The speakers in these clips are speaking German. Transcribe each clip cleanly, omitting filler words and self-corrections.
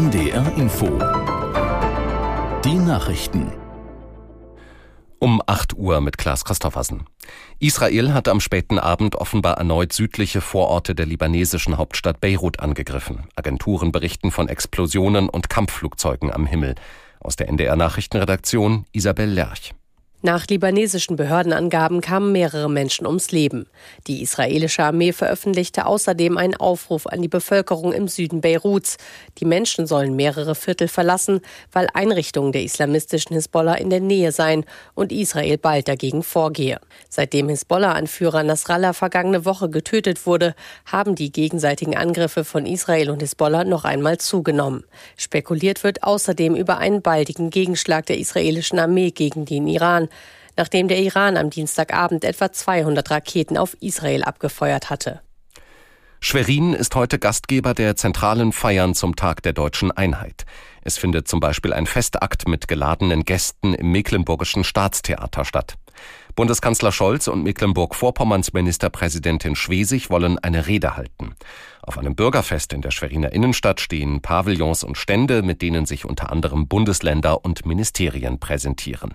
NDR Info. Die Nachrichten. Um 8 Uhr mit Klaas Christoffersen. Israel hat am späten Abend offenbar erneut südliche Vororte der libanesischen Hauptstadt Beirut angegriffen. Agenturen berichten von Explosionen und Kampfflugzeugen am Himmel. Aus der NDR Nachrichtenredaktion Isabel Lerch. Nach libanesischen Behördenangaben kamen mehrere Menschen ums Leben. Die israelische Armee veröffentlichte außerdem einen Aufruf an die Bevölkerung im Süden Beiruts. Die Menschen sollen mehrere Viertel verlassen, weil Einrichtungen der islamistischen Hisbollah in der Nähe seien und Israel bald dagegen vorgehe. Seitdem Hisbollah-Anführer Nasrallah vergangene Woche getötet wurde, haben die gegenseitigen Angriffe von Israel und Hisbollah noch einmal zugenommen. Spekuliert wird außerdem über einen baldigen Gegenschlag der israelischen Armee gegen den Iran, nachdem der Iran am Dienstagabend etwa 200 Raketen auf Israel abgefeuert hatte. Schwerin ist heute Gastgeber der zentralen Feiern zum Tag der Deutschen Einheit. Es findet zum Beispiel ein Festakt mit geladenen Gästen im Mecklenburgischen Staatstheater statt. Bundeskanzler Scholz und Mecklenburg-Vorpommerns Ministerpräsidentin Schwesig wollen eine Rede halten. Auf einem Bürgerfest in der Schweriner Innenstadt stehen Pavillons und Stände, mit denen sich unter anderem Bundesländer und Ministerien präsentieren.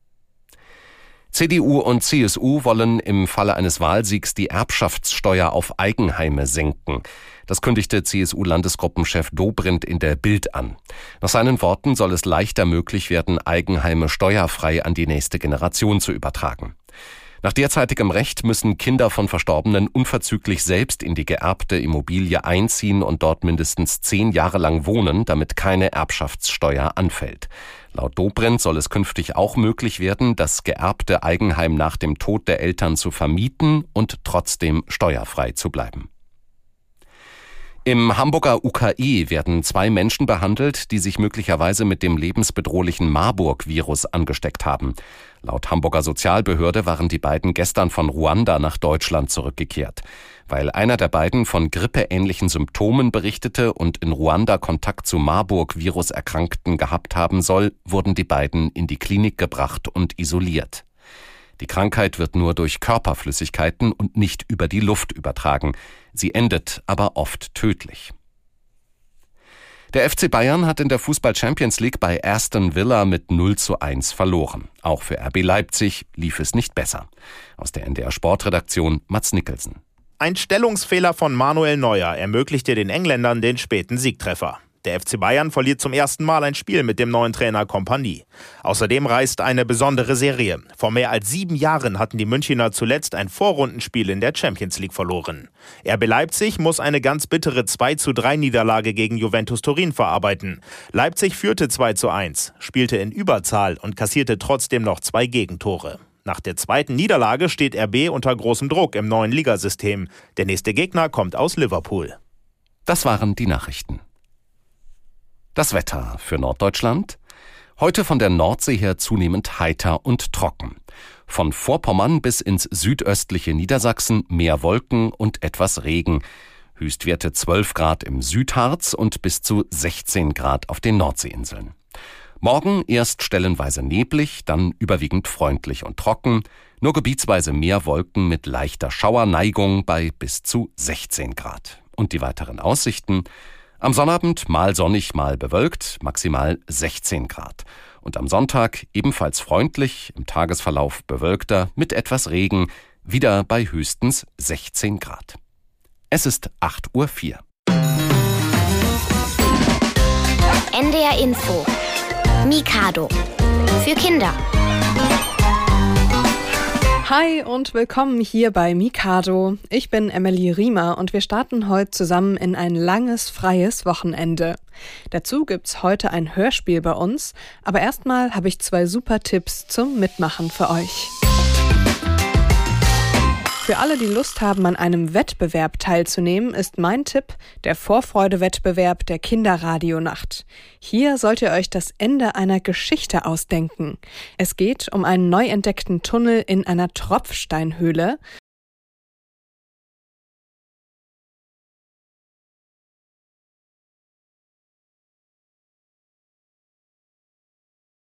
CDU und CSU wollen im Falle eines Wahlsiegs die Erbschaftssteuer auf Eigenheime senken. Das kündigte CSU-Landesgruppenchef Dobrindt in der Bild an. Nach seinen Worten soll es leichter möglich werden, Eigenheime steuerfrei an die nächste Generation zu übertragen. Nach derzeitigem Recht müssen Kinder von Verstorbenen unverzüglich selbst in die geerbte Immobilie einziehen und dort mindestens 10 Jahre lang wohnen, damit keine Erbschaftssteuer anfällt. Laut Dobrindt soll es künftig auch möglich werden, das geerbte Eigenheim nach dem Tod der Eltern zu vermieten und trotzdem steuerfrei zu bleiben. Im Hamburger UKE werden 2 Menschen behandelt, die sich möglicherweise mit dem lebensbedrohlichen Marburg-Virus angesteckt haben. Laut Hamburger Sozialbehörde waren die beiden gestern von Ruanda nach Deutschland zurückgekehrt. Weil einer der beiden von grippeähnlichen Symptomen berichtete und in Ruanda Kontakt zu Marburg-Virus-Erkrankten gehabt haben soll, wurden die beiden in die Klinik gebracht und isoliert. Die Krankheit wird nur durch Körperflüssigkeiten und nicht über die Luft übertragen. Sie endet aber oft tödlich. Der FC Bayern hat in der Fußball-Champions League bei Aston Villa mit 0:1 verloren. Auch für RB Leipzig lief es nicht besser. Aus der NDR Sportredaktion Mats Nicholson. Ein Stellungsfehler von Manuel Neuer ermöglichte den Engländern den späten Siegtreffer. Der FC Bayern verliert zum ersten Mal ein Spiel mit dem neuen Trainer Kompanie. Außerdem reißt eine besondere Serie. Vor mehr als 7 Jahren hatten die Münchner zuletzt ein Vorrundenspiel in der Champions League verloren. RB Leipzig muss eine ganz bittere 2:3 Niederlage gegen Juventus Turin verarbeiten. Leipzig führte 2:1, spielte in Überzahl und kassierte trotzdem noch 2 Gegentore. Nach der zweiten Niederlage steht RB unter großem Druck im neuen Ligasystem. Der nächste Gegner kommt aus Liverpool. Das waren die Nachrichten. Das Wetter für Norddeutschland. Heute von der Nordsee her zunehmend heiter und trocken. Von Vorpommern bis ins südöstliche Niedersachsen mehr Wolken und etwas Regen. Höchstwerte 12 Grad im Südharz und bis zu 16 Grad auf den Nordseeinseln. Morgen erst stellenweise neblig, dann überwiegend freundlich und trocken. Nur gebietsweise mehr Wolken mit leichter Schauerneigung bei bis zu 16 Grad. Und die weiteren Aussichten: am Sonnabend mal sonnig, mal bewölkt, maximal 16 Grad. Und am Sonntag ebenfalls freundlich, im Tagesverlauf bewölkter, mit etwas Regen, wieder bei höchstens 16 Grad. Es ist 8:04 Uhr. NDR Info. Mikado. Für Kinder. Hi und willkommen hier bei Mikado. Ich bin Emily Riemer und wir starten heute zusammen in ein langes, freies Wochenende. Dazu gibt's heute ein Hörspiel bei uns, aber erstmal habe ich 2 super Tipps zum Mitmachen für euch. Für alle, die Lust haben, an einem Wettbewerb teilzunehmen, ist mein Tipp der Vorfreude-Wettbewerb der Kinderradionacht. Hier sollt ihr euch das Ende einer Geschichte ausdenken. Es geht um einen neu entdeckten Tunnel in einer Tropfsteinhöhle.